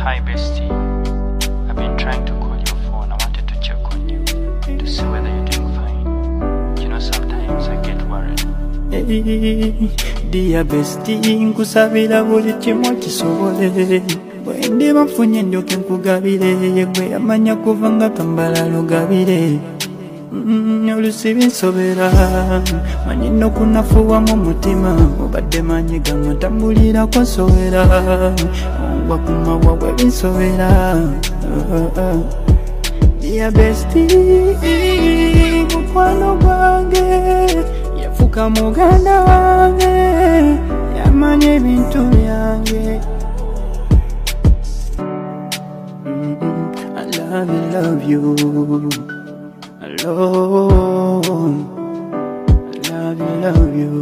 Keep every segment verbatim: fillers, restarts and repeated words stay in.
Hi bestie, I've been trying to call your phone. I wanted to check on you to see whether you're doing fine. You know, sometimes I get worried. Hey, dear bestie, nkusabira buli kimu kisobole. Bwe ndiba nfunye ndyoke nkugabire, gwe amanya kuva nga tambala lugabire. Olusi binsobera, manyi n'okunafuwamu omutima, obadde manyi gano tambulirako nsobera, ongwa ku mawa bwe binsobera. Dear bestie, mukwano gwange yafuuka muganda wange, yamanya ebintu byange. I love you, love you alone. I love you, love you.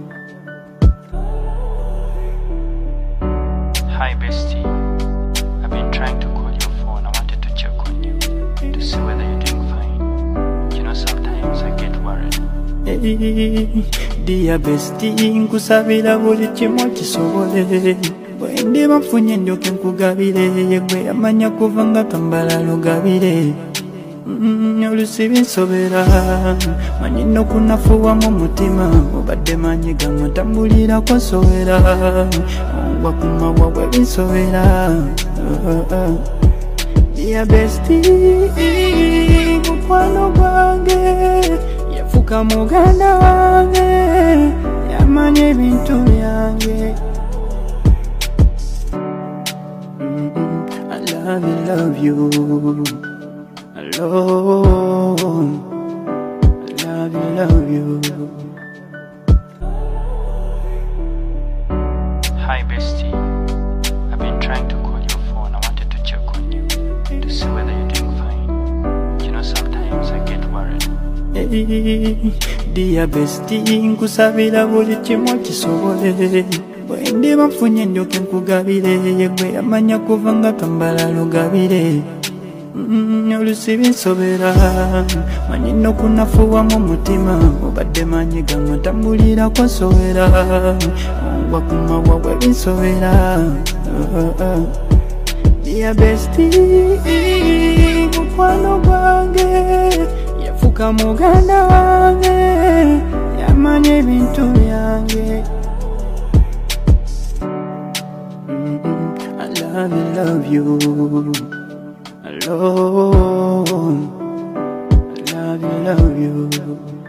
Hi bestie, I've been trying to call your phone. I wanted to check on you to see whether you're doing fine. You know, sometimes I get worried. Hey, dear bestie, nkusabira buli kimu kisobole. Bwe ndiba nfunye ndyoke nkugabire, gwe amanya kuva nga tambala lugabire. Olusi binsobera, manyi n'okunafuwamu omutima, obadde manyi gano tambulirako nsobera, ongwa ku mawa bwe binsobera. Dear bestie, mukwano gwange yafuuka muganda wange, yamanya ebintu byange. I love you, love you alone. I love you, love you. Hi bestie, I've been trying to call your phone. I wanted to check on you to see whether you're doing fine. You know, sometimes I get worried. Hey, dear bestie, nkusabira buli kimu kisobole. Bwe ndiba nfunye ndyoke nkugabire, gwe amanya kuva nga tambala lugabire. Olusi binsobera, manyi n'okunafuwamu omutima, obadde manyi gano tambulirako nsobera, ongwa ku mawa bwe binsobera. Dear bestie, mukwano gwange yafuuka muganda wange, yamanya ebintu byange. I love you, love you alone. I love you, love you.